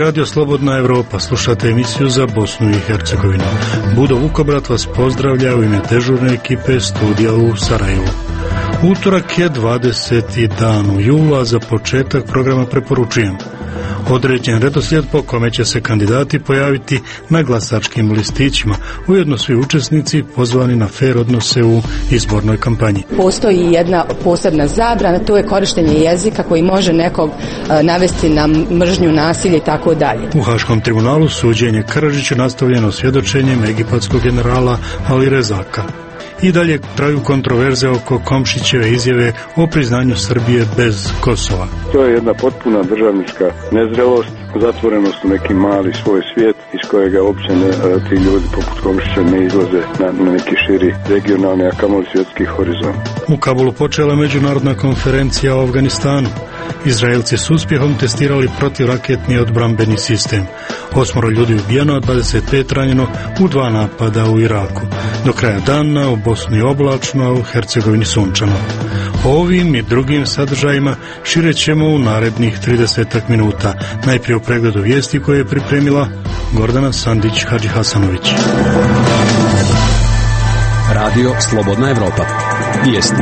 Radio Slobodna Evropa, slušate emisiju za Bosnu i Hercegovinu. Budo Vukobrat vas pozdravlja u ime dežurne ekipe studija u Sarajevu. Utorak je 20. dan jula, za početak programa preporučujem određen redoslijed po kome će se kandidati pojaviti na glasačkim listićima, ujedno svi učesnici pozvani na fer odnose u izbornoj kampanji. Postoji jedna posebna zabrana, to je korištenje jezika koji može nekog navesti na mržnju, nasilje i tako dalje. U Haškom tribunalu suđenje Karadžiću nastavljeno svjedočenjem egipatskog generala Ali Rezaka. I dalje traju kontroverze oko Komšićeve izjave o priznanju Srbije bez Kosova. To je jedna potpuna državnička nezrelost, zatvorenost u neki mali svoj svijet iz kojega uopće ti ljudi poput Komšića ne izlaze na neki širi regionalni, a kamoli svjetski horizont. U Kabulu počela međunarodna konferencija o Afganistanu. Izraelci su uspjehom testirali protivraketni odbrambeni sistem. 8 ljudi ubijeno, a 25 ranjeno u 2 napada u Iraku. Do kraja dana u Bosni oblačno, a u Hercegovini sunčano. O ovim i drugim sadržajima šire ćemo u narednih 30 minuta. Najprije u pregledu vijesti koje je pripremila Gordana Sandić-Hadžihasanović. Radio Slobodna Evropa. Vijesti.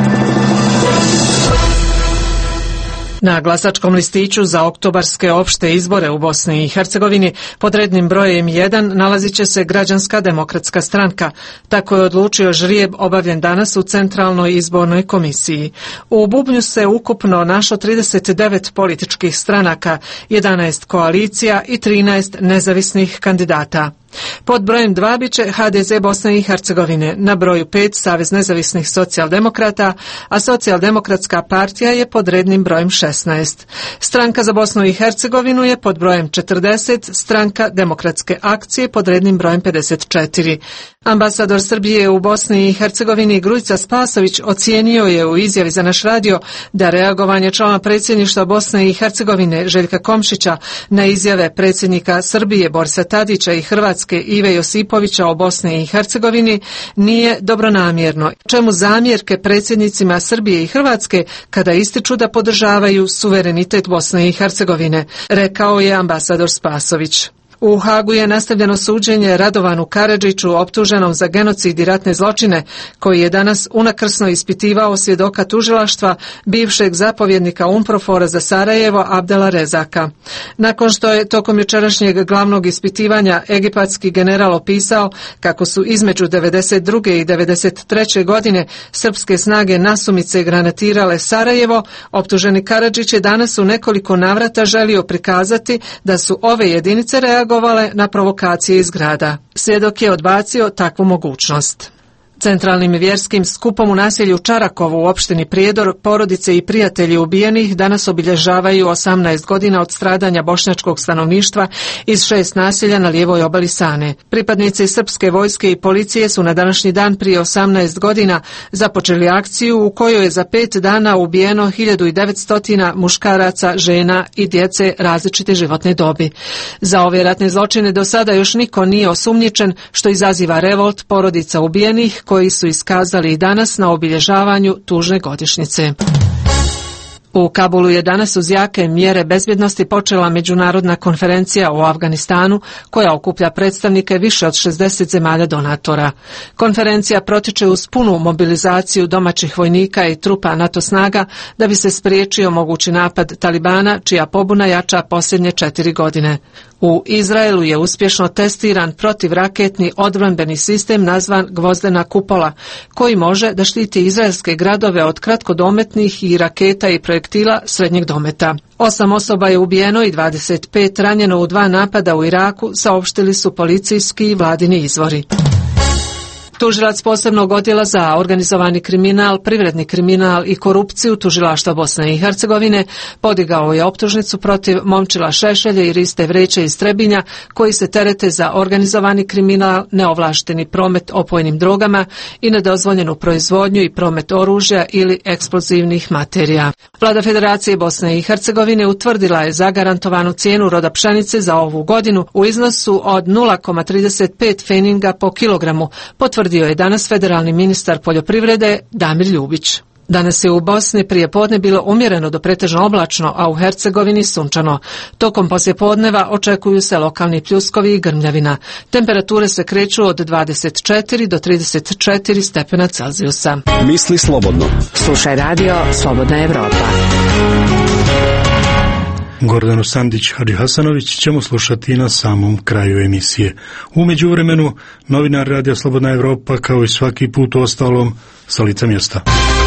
Na glasačkom listiću za oktobarske opšte izbore u Bosni i Hercegovini pod rednim brojem 1 nalazit će se Građanska demokratska stranka. Tako je odlučio žrijeb obavljen danas u Centralnoj izbornoj komisiji. U bubnju se ukupno našlo 39 političkih stranaka, 11 koalicija i 13 nezavisnih kandidata. Pod brojem 2 biće HDZ Bosne i Hercegovine, na broju 5 Savez nezavisnih socijaldemokrata, a Socijaldemokratska partija je pod rednim brojem 16. Stranka za Bosnu i Hercegovinu je pod brojem 40, Stranka demokratske akcije pod rednim brojem 54. Ambasador Srbije u Bosni i Hercegovini Grujica Spasović ocijenio je u izjavi za naš radio da reagovanje člana predsjedništva Bosne i Hercegovine Željka Komšića na izjave predsjednika Srbije Borisa Tadića i Hrvatske Ive Josipovića o Bosni i Hercegovini nije dobronamjerno, čemu zamjerke predsjednicima Srbije i Hrvatske kada ističu da podržavaju suverenitet Bosne i Hercegovine, rekao je ambasador Spasović. U Hagu je nastavljeno suđenje Radovanu Karadžiću optuženom za genocid i ratne zločine, koji je danas unakrsno ispitivao svjedoka tužilaštva bivšeg zapovjednika UNPROFOR-a za Sarajevo Abdela Rezaka. Nakon što je tokom jučerašnjeg glavnog ispitivanja egipatski general opisao kako su između 92. i 93. godine srpske snage nasumice granatirale Sarajevo, optuženi Karadžić je danas u nekoliko navrata želio prikazati da su ove jedinice reagovale na provokacije iz grada. Svjedok je odbacio takvu mogućnost. Centralnim vjerskim skupom u naselju Čarakovu u opštini Prijedor porodice i prijatelji ubijenih danas obilježavaju 18 godina od stradanja bošnjačkog stanovništva iz 6 naselja na lijevoj obali Sane. Pripadnici srpske vojske i policije su na današnji dan prije 18 godina započeli akciju u kojoj je za 5 dana ubijeno 1900 muškaraca, žena i djece različite životne dobi. Za ove ratne zločine do sada još niko nije osumnjičen, što izaziva revolt porodica ubijenih koji su iskazali i danas na obilježavanju tužne godišnjice. U Kabulu je danas uz jake mjere bezbjednosti počela međunarodna konferencija o Afganistanu koja okuplja predstavnike više od 60 zemalja donatora. Konferencija protiče uz punu mobilizaciju domaćih vojnika i trupa NATO snaga da bi se spriječio mogući napad Talibana, čija pobuna jača posljednje 4 godine. U Izraelu je uspješno testiran protivraketni odbrambeni sistem nazvan Gvozdena kupola, koji može da štiti izraelske gradove od kratkodometnih i raketa i projektila srednjeg dometa. 8 osoba je ubijeno i 25 ranjeno u 2 napada u Iraku, saopštili su policijski i vladini izvori. Tužilac posebnog odjela za organizovani kriminal, privredni kriminal i korupciju Tužilaštva Bosne i Hercegovine podigao je optužnicu protiv Momčila Šešelja i Riste Vreće iz Trebinja, koji se terete za organizovani kriminal, neovlašteni promet opojnim drogama i nedozvoljenu proizvodnju i promet oružja ili eksplozivnih materija. Vlada Federacije Bosne i Hercegovine utvrdila je zagarantovanu cijenu roda pšenice za ovu godinu u iznosu od 0,35 feninga po kilogramu, potvrdio je danas federalni ministar poljoprivrede Damir Ljubić. Danas je u Bosni prije podne bilo umjereno do pretežno oblačno, a u Hercegovini sunčano. Tokom poslijepodneva očekuju se lokalni pljuskovi i grmljavina. Temperature se kreću od 24 do 34 stepena Celzijusa. Misli slobodno. Slušaj radio Slobodna Evropa. Gordanu Sandić Hadžihasanović ćemo slušati na samom kraju emisije. U međuvremenu, novinar Radija Slobodna Evropa, kao i svaki put u ostalom, sa lica mjesta.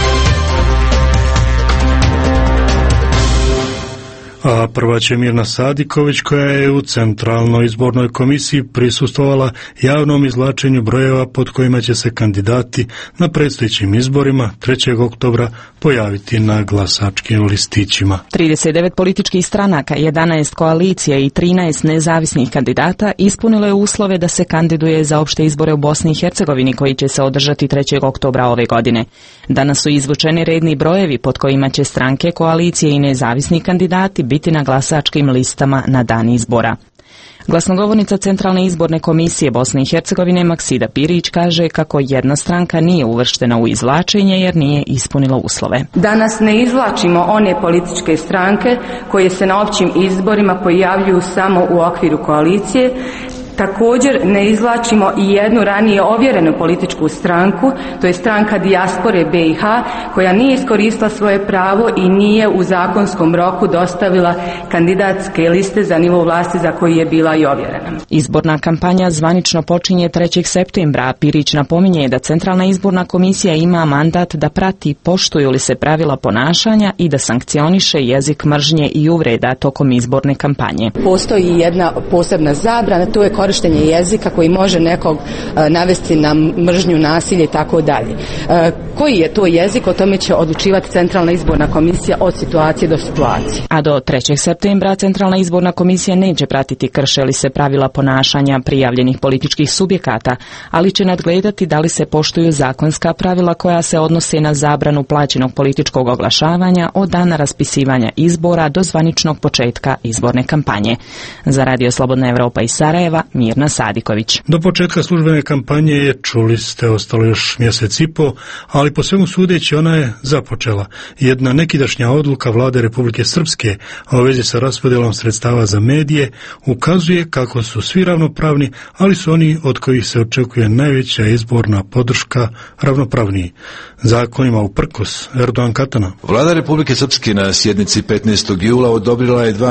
A prva će Mirna Sadiković, koja je u Centralnoj izbornoj komisiji prisustvovala javnom izvlačenju brojeva pod kojima će se kandidati na predstojećim izborima 3. oktobra pojaviti na glasačkim listićima. 39 političkih stranaka, 11 koalicija i 13 nezavisnih kandidata ispunilo je uslove da se kandiduje za opšte izbore u Bosni i Hercegovini koji će se održati 3. oktobra ove godine. Danas su izvučeni redni brojevi pod kojima će stranke, koalicije i nezavisni kandidati biti na glasačkim listama na dan izbora. Glasnogovornica Centralne izborne komisije Bosne i Hercegovine Maksida Pirić kaže kako jedna stranka nije uvrštena u izvlačenje jer nije ispunila uslove. Danas ne izvlačimo one političke stranke koje se na općim izborima pojavljuju samo u okviru koalicije. Također ne izvlačimo i jednu ranije ovjerenu političku stranku, to je stranka dijaspore BiH, koja nije iskoristila svoje pravo i nije u zakonskom roku dostavila kandidatske liste za nivo vlasti za koji je bila i ovjerena. Izborna kampanja zvanično počinje 3. septembra. Pirić napominje da Centralna izborna komisija ima mandat da prati poštuju li se pravila ponašanja i da sankcioniše jezik mržnje i uvreda tokom izborne kampanje. Postoji jedna posebna zabrana, to je korištenje jezika koji može nekog navesti na mržnju, nasilje i tako dalje. Koji je to jezik, o tome će odlučivati Centralna izborna komisija od situacije do situacije. A do 3. septembra Centralna izborna komisija neće pratiti krše li se pravila ponašanja prijavljenih političkih subjekata, ali će nadgledati da li se poštuju zakonska pravila koja se odnose na zabranu plaćenog političkog oglašavanja od dana raspisivanja izbora do zvaničnog početka izborne kampanje. Za Radio Slobodna Evropa iz Sarajeva, Mirna Sadiković. Do početka službene kampanje je, čuli ste, ostalo još mjesec i po, ali po svemu sudeći ona je započela. Jedna nekidašnja odluka Vlade Republike Srpske, a u vezi sa raspodjelom sredstava za medije, ukazuje kako su svi ravnopravni, ali su oni od kojih se očekuje najveća izborna podrška ravnopravniji. Zakonima uprkos. Erdogan Katana. Vlada Republike Srpske na sjednici 15. jula odobrila je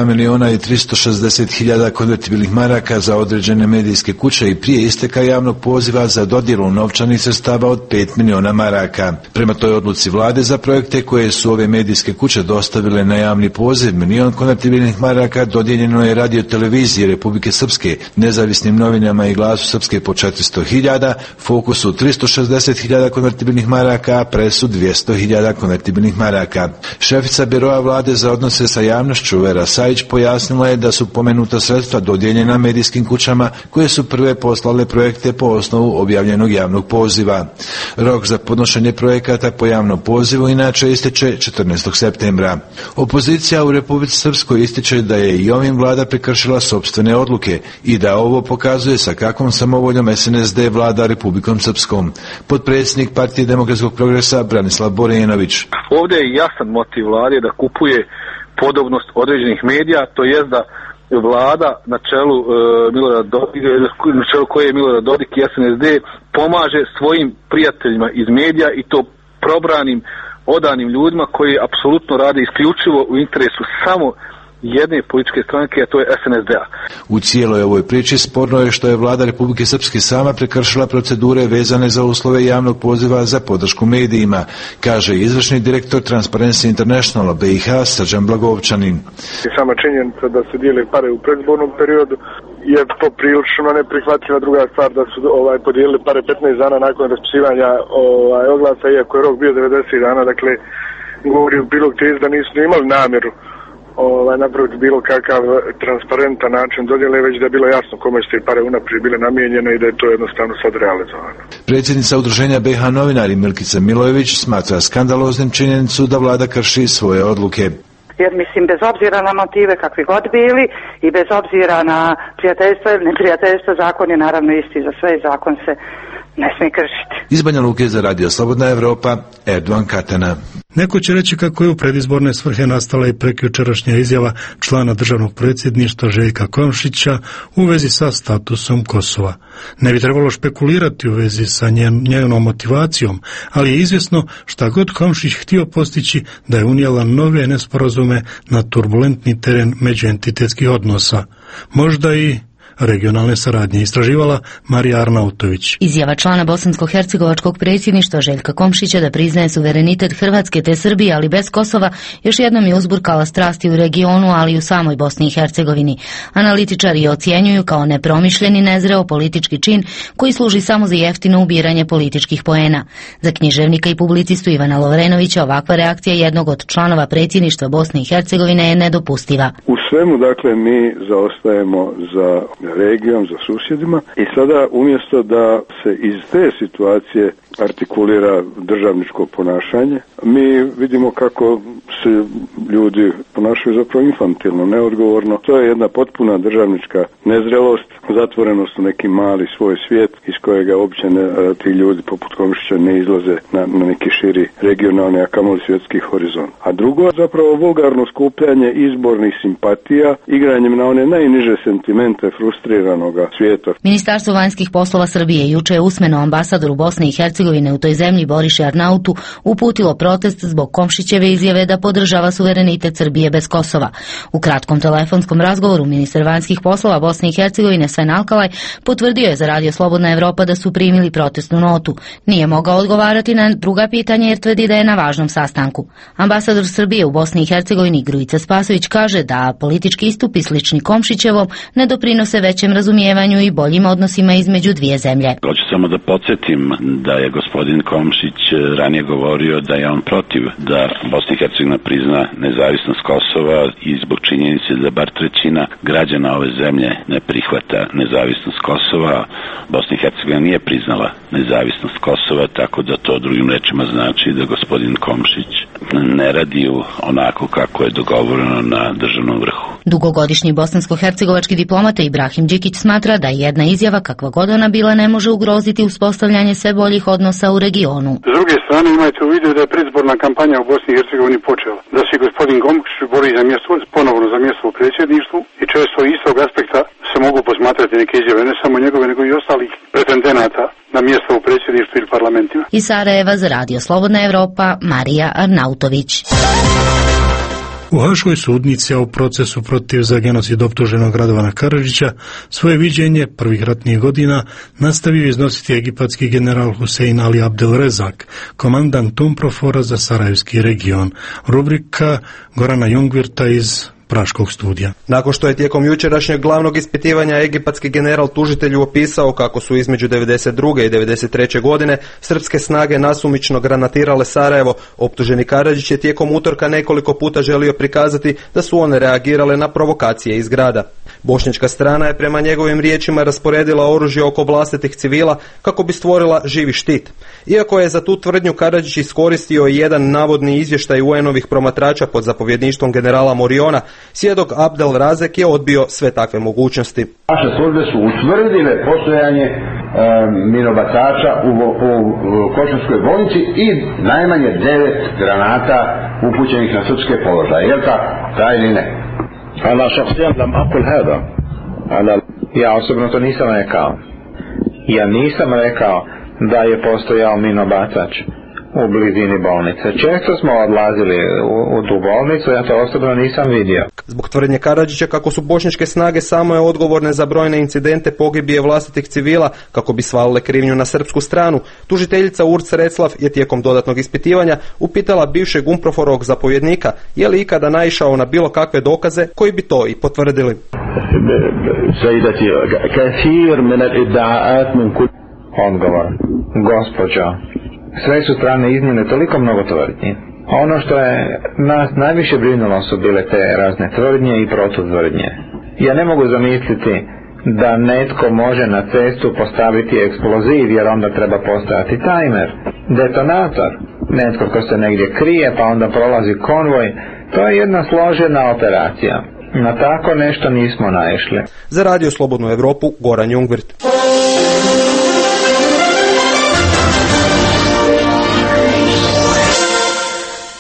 2.360.000 konvertibilnih maraka za određene medijske kuće i prije isteka javnog poziva za dodjelu novčanih sredstava od 5 miliona maraka. Prema toj odluci vlade za projekte koje su ove medijske kuće dostavile na javni poziv, 1 milion konvertibilnih maraka dodijeljeno je Radio televiziji Republike Srpske, nezavisnim novinama i Glasu Srpske po 400.000, Fokusu 360.000 konvertibilnih maraka, a Presu 200.000 konvertibilnih maraka. Šefica biroa vlade za odnose sa javnošću Vera Sajić pojasnila je da su pomenuta sredstva dodijeljena medijskim kućama koje su prve poslale projekte po osnovu objavljenog javnog poziva. Rok za podnošenje projekata po javnom pozivu inače ističe 14. septembra. Opozicija u Republici Srpskoj ističe da je i ovim vlada prekršila sopstvene odluke i da ovo pokazuje sa kakvom samovoljom SNSD vlada Republikom Srpskom. Potpredsjednik Partije demokratskog progresa Branislav Borenović. Ovdje je jasan motiv vlade da kupuje podobnost određenih medija, to jest da vlada na čelu Milorada Dodika, na čelu koje je Milorad Dodik i SNSD pomaže svojim prijateljima iz medija i to probranim, odanim ljudima koji apsolutno rade isključivo u interesu samo jedne političke stranke, a to je SNSD-a. U cijeloj ovoj priči sporno je što je vlada Republike Srpske sama prekršila procedure vezane za uslove javnog poziva za podršku medijima, kaže izvršni direktor Transparency International BiH Srđan Blagovčanin. Sama činjenica da se dijele pare u predizbornom periodu je poprilično neprihvatljiva. Druga stvar da su podijelili pare 15 dana nakon raspisivanja oglasa, iako je rok bio 90 dana, dakle govori u prilog tezi da nisu imali namjeru napraviti bilo kakav transparentan način dodjele, već da je bilo jasno kome su te pare unaprijed bile namijenjene i da je to jednostavno sad realizovano. Predsjednica udruženja BiH novinari Milkica Milojević smatra skandaloznim činjenicu da vlada krši svoje odluke. Jer mislim, bez obzira na motive kakvi god bili i bez obzira na prijateljstvo ili neprijateljstvo, zakon je naravno isti za sve i zakon se ne smije kršiti. Iz Banja Luke za Radio Slobodna Evropa, Erdogan Katana. Neko će reći kako je u predizborne svrhe nastala i prekjučerašnja izjava člana državnog predsjedništva Željka Komšića u vezi sa statusom Kosova. Ne bi trebalo špekulirati u vezi sa njenom motivacijom, ali je izvjesno šta god Komšić htio postići da je unijela nove nesporazume na turbulentni teren međuentitetskih odnosa. Možda i regionalne saradnje, istraživala Marija Arnautović. Izjava člana bosansko-hercegovačkog predsjedništva Željka Komšića da priznaje suverenitet Hrvatske te Srbije, ali bez Kosova, još jednom je uzburkala strasti u regionu, ali i u samoj Bosni i Hercegovini. Analitičari je ocjenjuju kao nepromišljeni, nezreo politički čin koji služi samo za jeftino ubiranje političkih poena. Za književnika i publicistu Ivana Lovrenovića ovakva reakcija jednog od članova predsjedništva Bosne i Hercegovine je nedopustiva. U svemu, dakle, mi zaostajemo za regijom, za susjedima i sada umjesto da se iz te situacije artikulira državničko ponašanje, mi vidimo kako se ljudi ponašaju zapravo infantilno, neodgovorno. To je jedna potpuna državnička nezrelost, zatvorenost u neki mali svoj svijet iz kojega uopće ti ljudi poput Komšića ne izlaze na neki širi regionalni, a kamoli svjetski horizont. A drugo, zapravo vulgarno skupljanje izbornih simpatija, igranjem na one najniže sentimente frustriranoga svijeta. Ministarstvo vanjskih poslova Srbije juče je usmeno ambasadoru Bosne i Hercegovine u toj zemlji Boriše Arnautu uputilo protest zbog Komšićeve izjave da podržava suverenitet Srbije bez Kosova. U kratkom telefonskom razgovoru ministar vanjskih poslova Bosne i Hercegovine Sven Alkalaj potvrdio je za Radio Slobodna Evropa da su primili protestnu notu. Nije mogao odgovarati na druga pitanja jer tvrdi da je na važnom sastanku. Ambasador Srbije u Bosni i Hercegovini Grujica Spasović kaže da politički istupi slični Komšićevom ne doprinose većem razumijevanju i boljim odnosima između dvije zemlje. Hoću samo da podsjetim da je gospodin Komšić ranije govorio da je on protiv da Bosna i Hercegovina prizna nezavisnost Kosova i zbog činjenice da bar trećina građana ove zemlje ne prihvata nezavisnost Kosova. Bosna i Hercegovina nije priznala nezavisnost Kosova, tako da to drugim rečima znači da gospodin Komšić ne radi onako kako je dogovoreno na državnom vrhu. Dugogodišnji bosansko-hercegovački diplomata Ibrahim Đikić smatra da jedna izjava, kakva god ona bila, ne može ugroziti uspostavljanje sve boljih odnosa u regionu. S druge strane, imajte u vidu da je predizborna kampanja u Bosni i Hercegovini počela. Da se gospodin Komšić bori za mjesto, ponovno za mjesto u predsjedništvu i često iz tog aspekta se mogu posmatrati neke izjave, ne samo njegove, nego i ostalih pretendenata na mjesto u predsjedništvu ili parlamentima. Iz Sarajeva za Radio Slobodna Evropa, Marija Arnautović. U Haškoj sudnici, a u procesu protiv za genocid optuženog Radovana Karadžića, svoje viđenje prvih ratnih godina nastavio iznositi egipatski general Husein Ali Abdelrezak, komandant UNPROFOR-a za Sarajevski region. Rubrika Gorana Jungvirta iz Praškog studija. Nakon što je tijekom jučerašnjeg glavnog ispitivanja egipatski general tužitelju opisao kako su između 92. i 93. godine srpske snage nasumično granatirale Sarajevo, optuženi Karadžić je tijekom utorka nekoliko puta želio prikazati da su one reagirale na provokacije iz grada. Bošnjačka strana je prema njegovim riječima rasporedila oružje oko vlastitih civila kako bi stvorila živi štit. Iako je za tu tvrdnju Karadžić iskoristio jedan navodni izvještaj UN-ovih promatrača pod zapovjedništvom generala Moriona, svjedok Abdel Razek je odbio sve takve mogućnosti. Naše službe su utvrdile postojanje minobacača u Košarskoj bolnici i najmanje 9 granata upućenih na srpske položaje. Je li ta ili ne? Ja osobno to nisam rekao. Ja nisam rekao da je postojao minobacač u blizini bolnice. Često smo odlazili u tu bolnicu, ja to osobno nisam vidio. Zbog tvrdnje Karadžića kako su bošnjačke snage samo je odgovorne za brojne incidente pogibije vlastitih civila kako bi svalile krivnju na srpsku stranu, tužiteljica Urc Reclav je tijekom dodatnog ispitivanja upitala bivšeg UNPROFOR-ovog zapovjednika je li ikada naišao na bilo kakve dokaze koji bi to i potvrdili. Odgovor. Gospođo, sve su strane iznijele toliko mnogo tvrdnji. Ono što je nas najviše brinulo su bile te razne tvrdnje i protutvrdnje. Ja ne mogu zamisliti da netko može na cestu postaviti eksploziv jer onda treba postojati tajmer. Detonator. Netko ko se negdje krije pa onda prolazi konvoj. To je jedna složena operacija. Na tako nešto nismo naišli. Za Radio Slobodnu Evropu, Goran Jungvirt.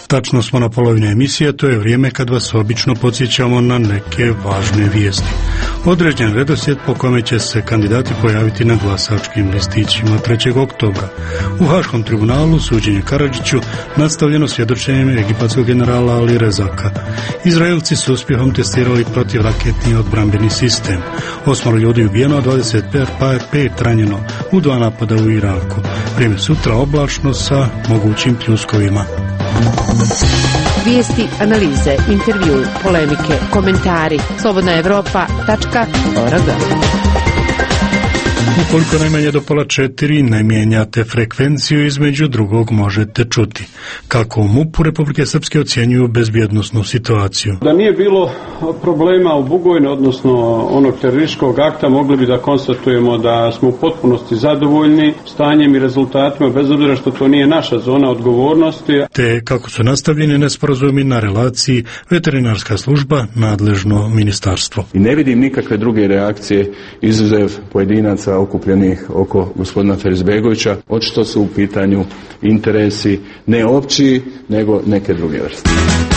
Tačno smo na polovini emisije, to je vrijeme kad vas obično podsjećamo na neke važne vijesti. Određen redoslijed po kome će se kandidati pojaviti na glasačkim listićima 3. oktobra. U Haškom tribunalu suđenje Karadžiću nastavljeno svjedočenjem egipatskog generala Ali Rezaka. Izraelci su uspjehom testirali protivraketni odbrambeni sistem. 8 ljudi ubijeno, a 25 ranjeno u 2 napada u Iraku. Vrijeme sutra oblačno sa mogućim pljuskovima. Vijesti, analize, intervju, polemike, komentari. slobodnaevropa.org. Ukoliko najmanje do 3:30 ne mijenjate frekvenciju, između drugog možete čuti kako u MUP-u Republike Srpske ocjenjuju bezbjednosnu situaciju. Da nije bilo problema u Bugojnu, odnosno onog terorističkog akta, mogli bi da konstatujemo da smo u potpunosti zadovoljni stanjem i rezultatima, bez obzira što to nije naša zona odgovornosti. Te kako su nastavljeni nesporazumi na relaciji veterinarska služba, nadležno ministarstvo. I ne vidim nikakve druge reakcije izuzev pojedinaca okupljenih oko gospodina Ferizbegovića. Očito su u pitanju interesi ne opći, nego neke druge vrste.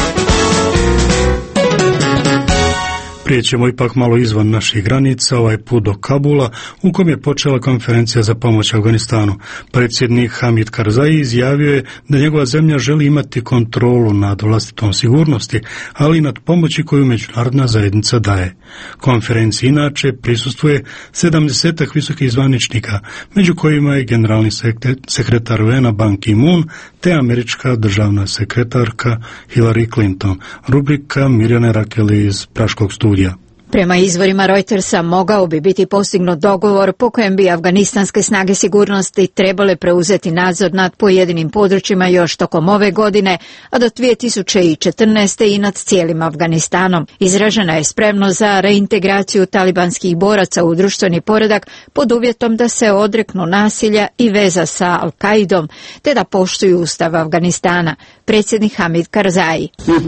Prije ćemo ipak malo izvan naših granica, ovaj put do Kabula, u kom je počela konferencija za pomoć Afganistanu. Predsjednik Hamid Karzai izjavio je da njegova zemlja želi imati kontrolu nad vlastitom sigurnosti, ali i nad pomoći koju međunarodna zajednica daje. Konferenciji inače prisustvuje 70 visokih zvaničnika, među kojima je generalni sekretar UN-a Ban Ki-moon te američka državna sekretarka Hillary Clinton. Rubrika Mirjane Rakeli iz Praškog studija. Prema izvorima Reutersa mogao bi biti postignut dogovor po kojem bi afganistanske snage sigurnosti trebale preuzeti nadzor nad pojedinim područjima još tokom ove godine, a do 2014. i nad cijelim Afganistanom. Izražena je spremnost za reintegraciju talibanskih boraca u društveni poredak pod uvjetom da se odreknu nasilja i veza sa Al-Qaidom, te da poštuju ustav Afganistana. Predsjednik Hamid Karzai.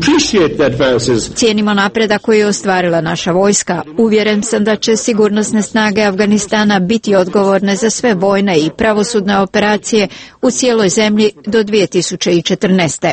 Cijenimo napredak koji je ostvarila naša vojska. Uvjeren sam da će sigurnosne snage Afganistana biti odgovorne za sve vojne i pravosudne operacije u cijeloj zemlji do 2014.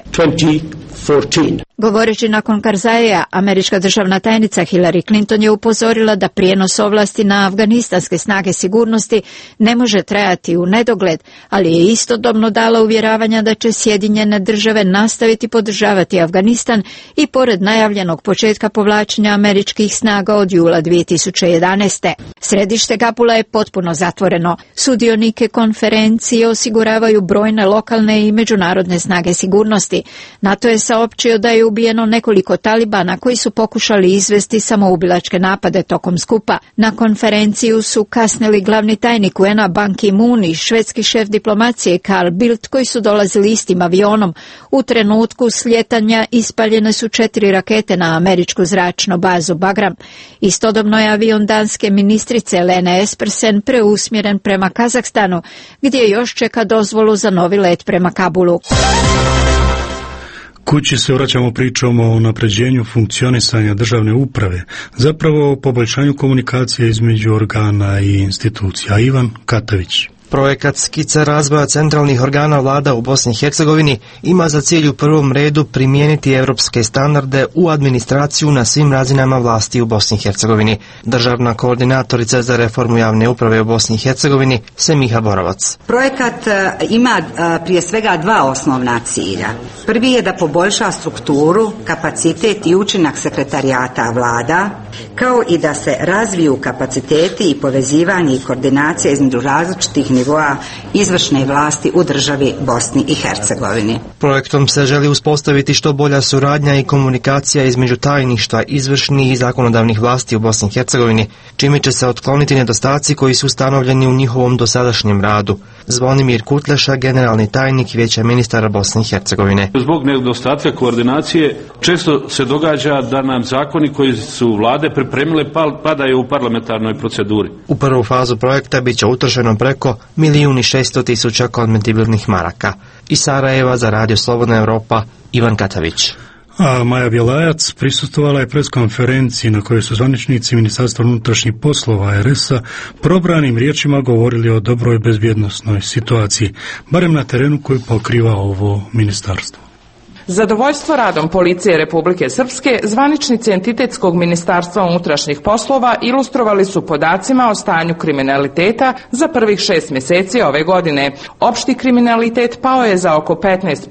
Govoreći nakon Karzaija, američka državna tajnica Hillary Clinton je upozorila da prijenos ovlasti na afganistanske snage sigurnosti ne može trajati u nedogled, ali je istodobno dala uvjeravanja da će Sjedinjene države nastaviti podržavati Afganistan i pored najavljenog početka povlačenja američkih snaga od jula 2011. Središte Kabula je potpuno zatvoreno. Sudionike konferencije osiguravaju brojne lokalne i međunarodne snage sigurnosti. NATO je saopćio da je ubijeno nekoliko talibana koji su pokušali izvesti samoubilačke napade tokom skupa. Na konferenciju su kasnili glavni tajnik UN-a Ban Ki-moon i švedski šef diplomacije Carl Bildt, koji su dolazili istim avionom. U trenutku slijetanja ispaljene su 4 rakete na američku zračnu bazu Bagram. Istodobno je avion danske ministrice Lene Espersen preusmjeren prema Kazahstanu, gdje još čeka dozvolu za novi let prema Kabulu. Kući se vraćamo pričom o unapređenju funkcionisanja državne uprave, zapravo o poboljšanju komunikacije između organa i institucija. Ivan Katavić. Projekat skica razvoja centralnih organa vlada u Bosni i Hercegovini ima za cilj u prvom redu primijeniti europske standarde u administraciju na svim razinama vlasti u Bosni i Hercegovini. Državna koordinatorica za reformu javne uprave u Bosni i Hercegovini Semiha Borovac. Projekat ima prije svega 2 osnovna cilja. Prvi je da poboljša strukturu, kapacitet i učinak sekretarijata vlada, kao i da se razviju kapaciteti i povezivanje i koordinacija između različitih nivoa izvršne vlasti u državi Bosni i Hercegovini. Projektom se želi uspostaviti što bolja suradnja i komunikacija između tajništva izvršnih i zakonodavnih vlasti u Bosni i Hercegovini, čime će se otkloniti nedostaci koji su ustanovljeni u njihovom dosadašnjem radu. Zvonimir Kutleša, generalni tajnik Vijeća ministara Bosne i Hercegovine. Zbog nedostatka koordinacije često se događa da nam zakoni koji su vlade pripremile padaju u parlamentarnoj proceduri. U prvu fazu projekta bit će utrošeno preko 1.600.000 konvertibilnih maraka. Iz Sarajeva za Radio Slobodna Evropa, Ivan Katavić. A Maja Bjelajac prisustvovala je preskonferenciji na kojoj su zvaničnici Ministarstva unutrašnjih poslova RS-a probranim riječima govorili o dobroj bezbjednosnoj situaciji, barem na terenu koju pokriva ovo ministarstvo. Zadovoljstvo radom Policije Republike Srpske zvaničnici entitetskog Ministarstva unutrašnjih poslova ilustrovali su podacima o stanju kriminaliteta za prvih 6 mjeseci ove godine. Opšti kriminalitet pao je za oko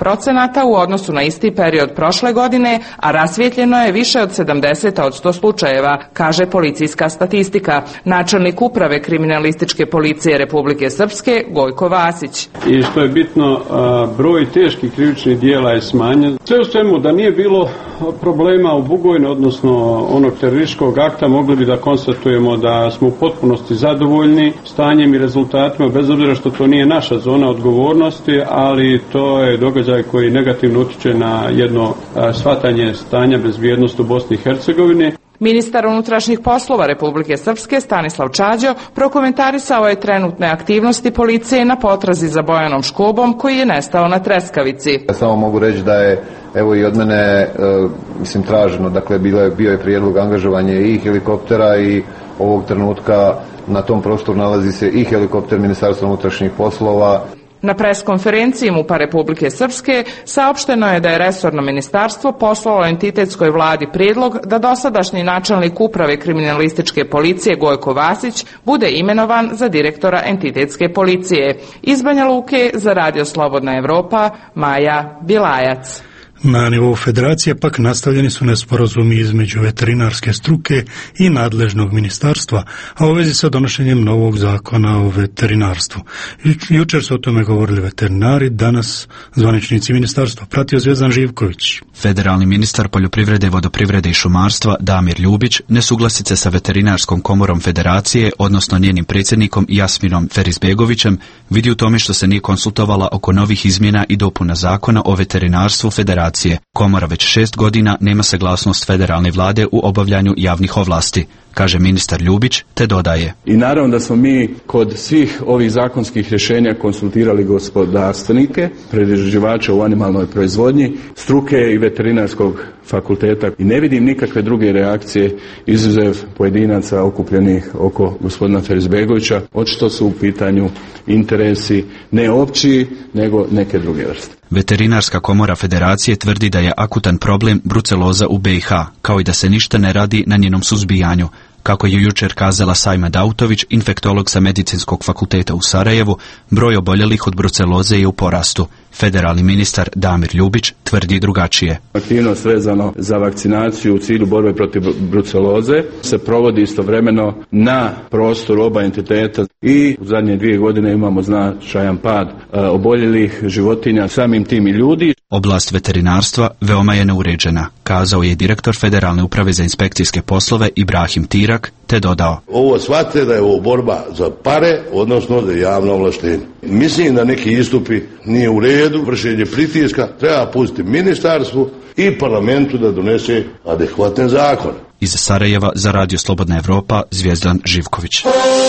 15% u odnosu na isti period prošle godine, a rasvijetljeno je više od 70 od 100 slučajeva, kaže policijska statistika. Načelnik uprave kriminalističke policije Republike Srpske Gojko Vasić. I što je bitno, broj teških krivičnih dijela je smanjen. Sve u svemu, da nije bilo problema u Bugojnu, odnosno onog terorističkog akta, mogli bi da konstatujemo da smo u potpunosti zadovoljni stanjem i rezultatima, bez obzira što to nije naša zona odgovornosti, ali to je događaj koji negativno utiče na jedno shvatanje stanja bezbjednosti u Bosni i Hercegovini. Ministar unutrašnjih poslova Republike Srpske Stanislav Čađo prokomentarisao je trenutne aktivnosti policije na potrazi za Bojanom Škobom koji je nestao na Treskavici. Ja samo mogu reći da je evo i od mene traženo, dakle bio je prijedlog angažovanje i helikoptera i ovog trenutka na tom prostoru nalazi se i helikopter Ministarstva unutrašnjih poslova. Na preskonferenciji MUP-a Republike Srpske saopšteno je da je resorno ministarstvo poslalo entitetskoj vladi prijedlog da dosadašnji načelnik uprave kriminalističke policije Gojko Vasić bude imenovan za direktora entitetske policije. Iz Banja Luke za Radio Slobodna Evropa, Maja Bilajac. Na nivou federacije pak nastavljeni su nesporazumi između veterinarske struke i nadležnog ministarstva, a u vezi sa donošenjem novog zakona o veterinarstvu. Jučer su o tome govorili veterinari, danas zvaničnici ministarstva. Pratio Zvjezdan Živković. Federalni ministar poljoprivrede, vodoprivrede i šumarstva Damir Ljubić nesuglasice sa veterinarskom komorom federacije, odnosno njenim predsjednikom Jasminom Ferizbegovićem, vidi u tome što se nije konsultovala oko novih izmjena i dopuna zakona o veterinarstvu federacije. Komora već 6 godina nema saglasnost federalne vlade u obavljanju javnih ovlasti, kaže ministar Ljubić, te dodaje. I naravno da smo mi kod svih ovih zakonskih rješenja konsultirali gospodarstvenike, prerađivače u animalnoj proizvodnji, struke i veterinarskog fakulteta i ne vidim nikakve druge reakcije izuzev pojedinaca okupljenih oko gospodina Ferizbegovića, očito su u pitanju interesi ne opći, nego neke druge vrste. Veterinarska komora federacije tvrdi da je akutan problem bruceloza u BiH, kao i da se ništa ne radi na njenom suzbijanju. Kako je jučer kazala Sajma Dautović, infektolog sa Medicinskog fakulteta u Sarajevu, broj oboljelih od bruceloze je u porastu. Federalni ministar Damir Ljubić tvrdi drugačije. Aktivnost vezano za vakcinaciju u cilju borbe protiv bruceloze se provodi istovremeno na prostoru oba entiteta i u zadnje 2 godine imamo značajan pad oboljelih životinja, samim tim i ljudi. Oblast veterinarstva veoma je neuređena, kazao je direktor Federalne uprave za inspekcijske poslove Ibrahim Tirak, te dodao. Ovo shvatite da je ovo borba za pare, odnosno za javno ovlaštenje. Mislim da neki istupi nije u redu, vršenje pritiska treba pustiti ministarstvu i parlamentu da donese adekvatne zakone. Iz Sarajeva za Radio Slobodna Evropa, Zvjezdan Živković.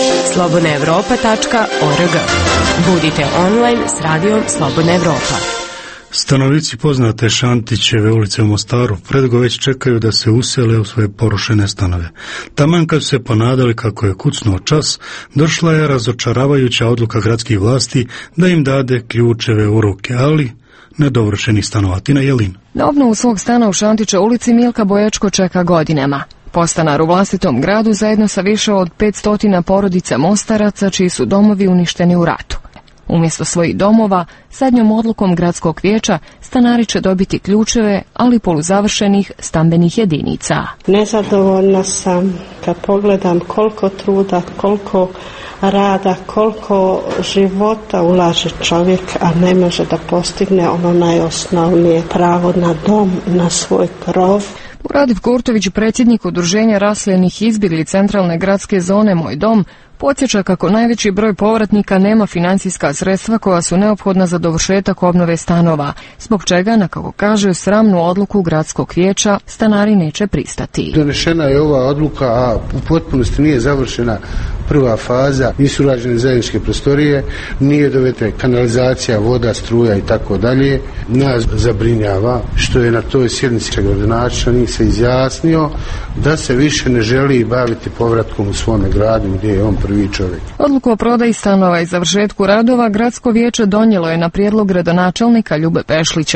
slobodnaevropa.org. Budite online s Radijom Slobodna Evropa. Stanovnici poznate Šantićeve ulice u Mostaru predugo već čekaju da se usele u svoje porušene stanove. Taman kad su se ponadali kako je kucnuo čas, došla je razočaravajuća odluka gradskih vlasti da im dade ključeve u ruke, ali nedovršenih stanova. Tina Jelin. Na obnovu svog stana u Šantiće ulici Milka Bojačko čeka godinama. Podstanar u vlastitom gradu zajedno sa više od 500 porodica Mostaraca čiji su domovi uništeni u ratu. Umjesto svojih domova, zadnjom odlukom gradskog vijeća, stanari će dobiti ključeve, ali poluzavršenih stambenih jedinica. Nezadovoljna sam kad pogledam koliko truda, koliko rada, koliko života ulaže čovjek, a ne može da postigne ono najosnovnije pravo na dom, na svoj krov. Muradiv Kurtović, predsjednik udruženja raseljenih izbjegli centralne gradske zone Moj dom, podsjeća kako najveći broj povratnika nema financijska sredstva koja su neophodna za dovršetak obnove stanova, zbog čega, na kako kaže, sramnu odluku gradskog vijeća stanari neće pristati. Donešena je ova odluka, a u potpunosti nije završena prva faza, nisu urađene zajedničke prostorije, nije dovedena kanalizacija, voda, struja i tako dalje. Nas zabrinjava što je na toj sjednici gradonačelnik se izjasnio da se više ne želi baviti povratkom u svome gradu gdje je on prvi čovjek. Odluku o prodaji stanova i završetku radova gradsko vijeće donijelo je na prijedlog gradonačelnika Ljube Pešlića.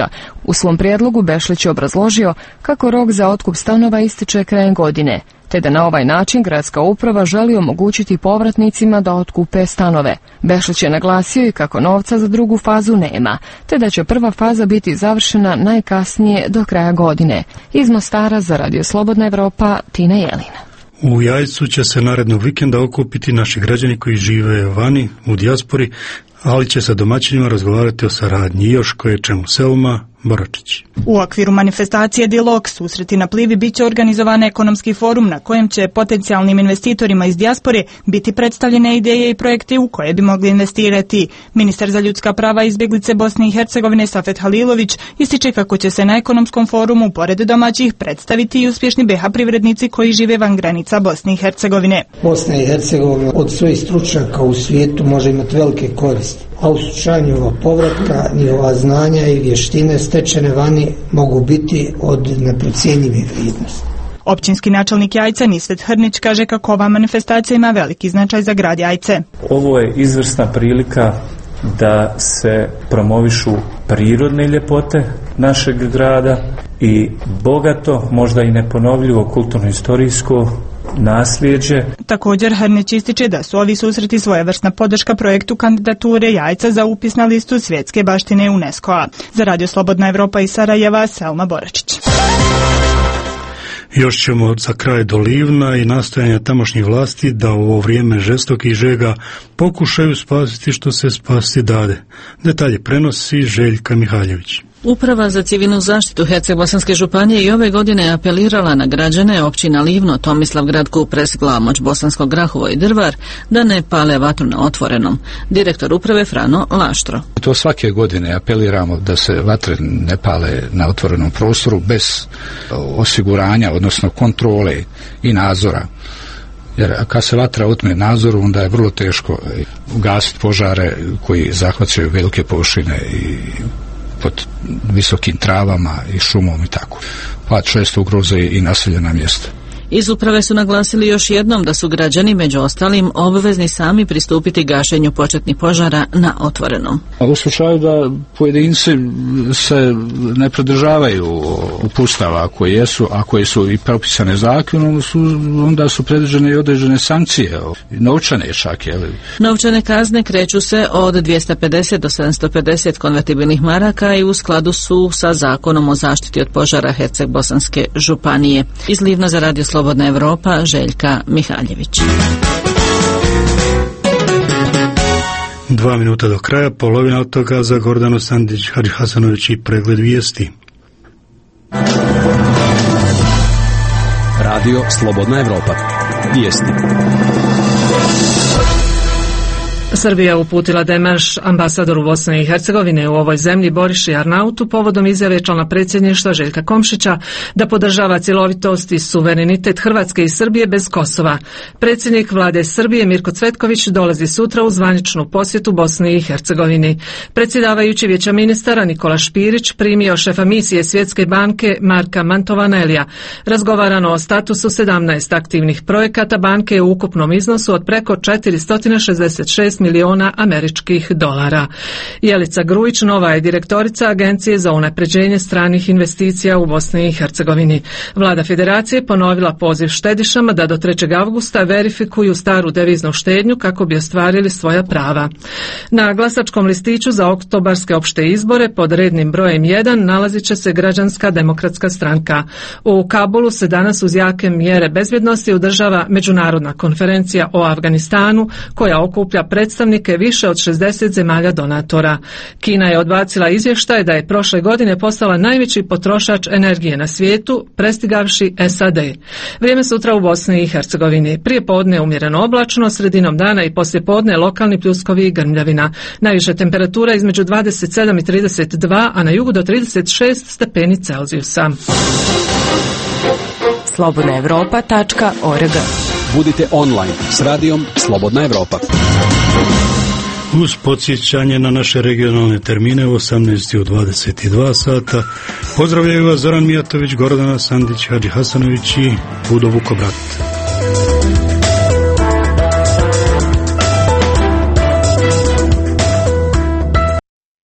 U svom prijedlogu Bešlić je obrazložio kako rok za otkup stanova ističe krajem godine, te da na ovaj način gradska uprava želi omogućiti povratnicima da otkupe stanove. Bešlić je naglasio i kako novca za drugu fazu nema, te da će prva faza biti završena najkasnije do kraja godine. Iz Mostara za Radio Slobodna Evropa, Tina Jelina. U Jajcu će se narednog vikenda okupiti naši građani koji žive vani, u dijaspori, ali će sa domaćinima razgovarati o saradnji. Još koje čemu Selma Boračić. U okviru manifestacije Dialog susreti na Plivi biće organizovan ekonomski forum na kojem će potencijalnim investitorima iz dijaspore biti predstavljene ideje i projekte u koje bi mogli investirati. Ministar za ljudska prava i izbjeglice Bosne i Hercegovine Safet Halilović ističe kako će se na ekonomskom forumu pored domaćih predstaviti i uspješni BiH privrednici koji žive van granica Bosne i Hercegovine. Bosna i Hercegovina od svojih stručnjaka u svijetu može imati velike koristi, a u slučaju njihova povratka, njihova znanja i vještine stečene vani mogu biti od neprocijenjive vrijednosti. Općinski načelnik Jajca Nisvet Hrnić kaže kako ova manifestacija ima veliki značaj za grad Jajce. Ovo je izvrsna prilika da se promovišu prirodne ljepote našeg grada i bogato, možda i neponovljivo kulturno-historijsko nasljeđe. Također Hrnić ističe da su ovi susreti svojevrsna podrška projektu kandidature Jajca za upis na listu svjetske baštine UNESCO-a. Za Radio Slobodna Evropa iz Sarajeva, Selma Boračić. Još ćemo za kraj do Livna i nastojanja tamošnjih vlasti da u ovo vrijeme žestokih žega pokušaju spasiti što se spasiti dade. Detalje prenosi Željka Mihaljević. Uprava za civilnu zaštitu Herceg-Bosanske županije i ove godine apelirala na građane općina Livno, Tomislavgrad, Kupres, Glamoč, Bosansko Grahovo i Drvar da ne pale vatru na otvorenom. Direktor uprave Frano Laštro. To svake godine apeliramo da se vatre ne pale na otvorenom prostoru bez osiguranja, odnosno kontrole i nadzora. Jer kad se vatra otme nadzoru, onda je vrlo teško ugasiti požare koji zahvaćaju velike površine i pod visokim travama i šumom i tako. Pa često ugroze i naseljena mjesta. Iz uprave su naglasili još jednom da su građani među ostalim obvezni sami pristupiti gašenju početnih požara na otvorenom. U slučaju da pojedinci se ne pridržavaju uputstava koje su i propisane zakonom, onda su predviđene i određene sankcije, novčane čak. Novčane kazne kreću se od 250 do 750 konvertibilnih maraka i u skladu su sa zakonom o zaštiti od požara Herceg-Bosanske županije. Iz Livna za Radio Slobodna Evropa, Željka Mihaljević. 2 minuta do kraja, polovina od toga za Gordanu Sandić, Hadži Hasanović i pregled vijesti. Radio Slobodna Evropa. Vijesti. Srbija uputila demarš ambasadoru Bosne i Hercegovine u ovoj zemlji Boriši Arnautu povodom izjave člana predsjedništva Željka Komšića da podržava cjelovitost i suverenitet Hrvatske i Srbije bez Kosova. Predsjednik vlade Srbije Mirko Cvetković dolazi sutra u zvaničnu posjetu Bosni i Hercegovini. Predsjedavajući Vijeća ministara Nikola Špirić primio šefa misije Svjetske banke Marka Mantovanelija. Razgovarano o statusu 17 aktivnih projekata banke u ukupnom iznosu od preko 466 milijuna američkih dolara. Jelica Grujić, nova je direktorica Agencije za unapređenje stranih investicija u Bosni i Hercegovini. Vlada Federacije ponovila poziv štedišama da do 3. avgusta verifikuju staru deviznu štednju kako bi ostvarili svoja prava. Na glasačkom listiću za oktobarske opšte izbore pod rednim brojem 1 nalazit će se Građanska demokratska stranka. U Kabulu se danas uz jake mjere bezbjednosti održava međunarodna konferencija o Afganistanu koja okuplja predstavnike više od 60 zemalja donatora. Kina je odbacila izvještaj da je prošle godine postala najveći potrošač energije na svijetu, prestigavši SAD. Vrijeme sutra u Bosni i Hercegovini. Prije podne umjereno oblačno, sredinom dana i poslije podne lokalni pljuskovi i grmljavina. Najviše temperatura između 27 i 32, a na jugu do 36 stepeni Celzijusa. slobodnaevropa.org. Budite online s radijom Slobodna Evropa. Uz podsjećanje na naše regionalne termine u 18 i u 22 sata pozdravljaju vas Zoran Mijatović, Gordana Sandić, Hadži Hasanović i Budo Vukobrat.